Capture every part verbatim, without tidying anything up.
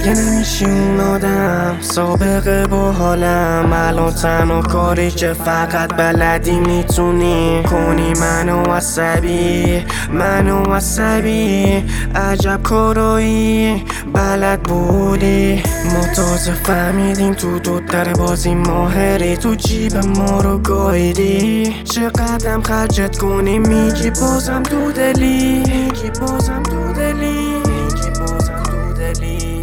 دیگه نمیشی اون آدم سابقه با حالم. الان تنها کاری که فقط بلدی میتونی کنی منو عصبی، منو عصبی. عجب کارایی بلد بودی. ما تازه فهمیدیم تو دو در بازی ماهری، تو جیب ما رو گاییدی. چقدرم خرجت کنی میگی بازم تو دلی، میگی بازم تو دلی، میگی بازم تو دلی.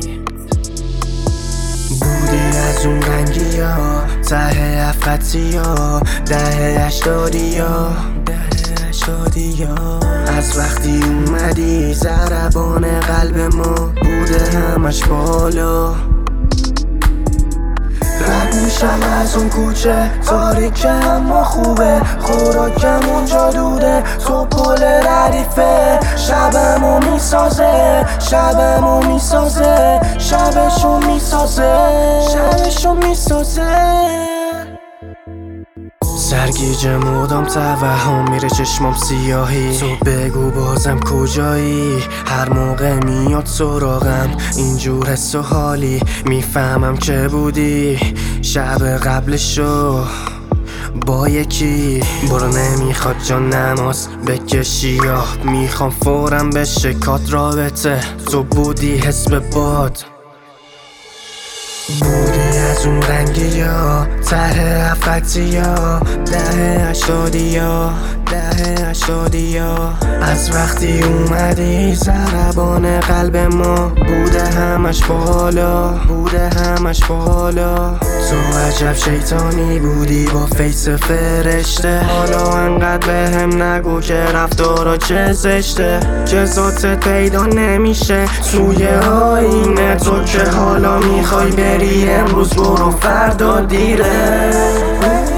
بودی از اون رنگی ها ته هفتی ها ده اشتادی ها ده اشتادی ها. از وقتی اومدی ضربان قلب ما بوده همش بالا. رد میشم از اون کوچه تاریکه اما خوبه، خوراکم اونجا دوده تو پل ردیفه. شبمو میسازه شبمو میسازه شبشو میسازه شبشو میسازه. سرگیجه مدام توهم میره چشمام سیاهی. تو بگو بازم کجایی هر موقع میاد سراغم اینجور حس و حالی. میفهمم که بودی شب قبلشو با یکی. برو نمیخواد جان نماز بکشی یا میخوام فورم بشه کات رابطه. تو بودی حس به باد، بودی از اون رنگی ها ته هفتی ها ده اشتادی ها ده اشتادی ها. از وقتی اومدی ضربان قلب ما بوده همش بالا، بوده همش بالا. تو عجب شیطانی بودی با فیس فرشته. حالا انقدر به هم نگو که رفتارا چه زشته، که ذاتت پیدا نمیشه توی آینه. تو که حالا میخوای بری امروز برو فردا دیره.